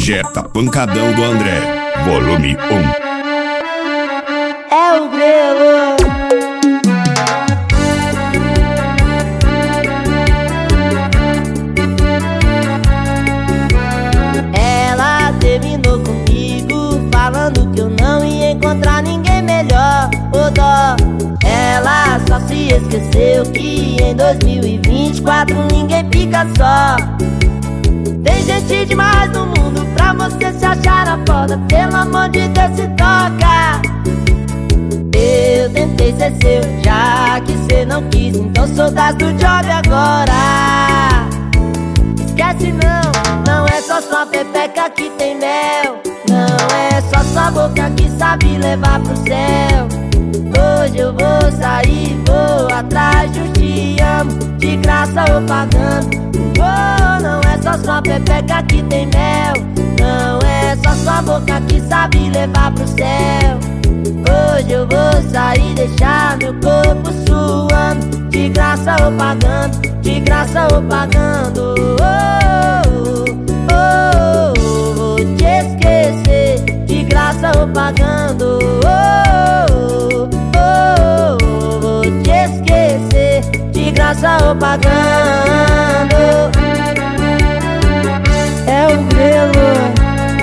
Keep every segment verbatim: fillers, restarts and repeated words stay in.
Injeta Pancadão do André, volume um. É o Grelo. Ela terminou comigo, falando que eu não ia encontrar ninguém melhor. Ô dó, ela só se esqueceu que em dois mil e vinte e quatro ninguém fica só. Tem gente demais no mundo pra você se achar a foda. Pelo amor de Deus, se toca. Eu tentei ser seu, já que cê não quis, então sou das do job agora. Esquece não, não é só sua pepeca que tem mel. Não é só sua boca que sabe levar pro céu. Hoje eu vou sair, vou atrás de um te amo, de graça ou pagando. Oh, não é só sua pepeca que tem mel. Não é só sua boca que sabe levar pro céu. Hoje eu vou sair, deixar meu corpo suando, de graça ou pagando, de graça ou pagando. Oh, oh, oh, oh, vou te esquecer, de graça ou pagando. Oh, oh, oh, oh, vou te esquecer, de graça ou pagando. É o Grelo.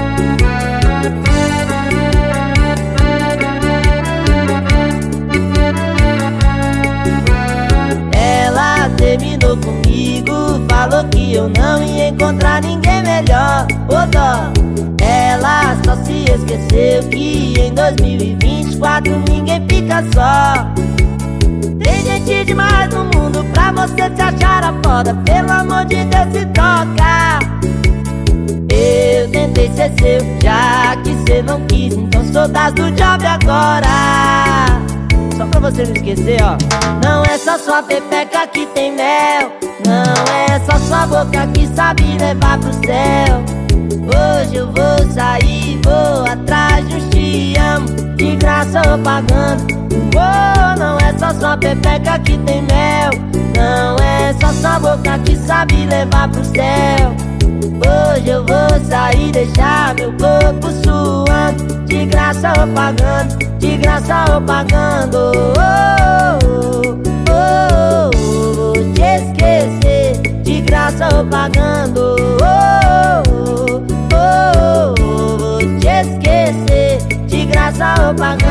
Ela terminou comigo, falou que eu não ia encontrar ninguém melhor. Ô dó, ela só se esqueceu que em dois mil e vinte e quatro ninguém fica só. Tem gente demais no mundo pra você se achar a foda. Pelo amor de Deus, se toca. Eu tentei ser seu, já que cê não quis, então sou das do job agora. Só pra você não esquecer, ó. Não é só sua pepeca que tem mel. Não é só sua boca que sabe levar pro céu. Hoje eu vou sair, vou atrás de um te amo, de graça ou pagando. Oh, não é só sua pepeca que tem mel. Não é só sua boca que sabe levar pro céu. Hoje eu vou sair, deixar meu corpo suando, de graça ou pagando, de graça ou pagando. Oh, oh, oh, oh, vou te esquecer, de graça ou pagando. Oh, oh, oh, oh, vou te esquecer, de graça ou pagando.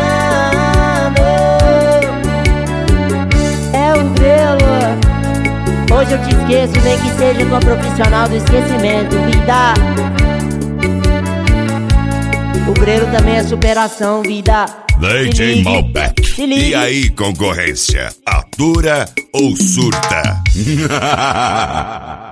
É o Grelo. Hoje eu te esqueço, nem que seja com a profissional do esquecimento, vida. O Grelo também é superação, vida. D J Malbec. E aí, concorrência? Atura ou surta?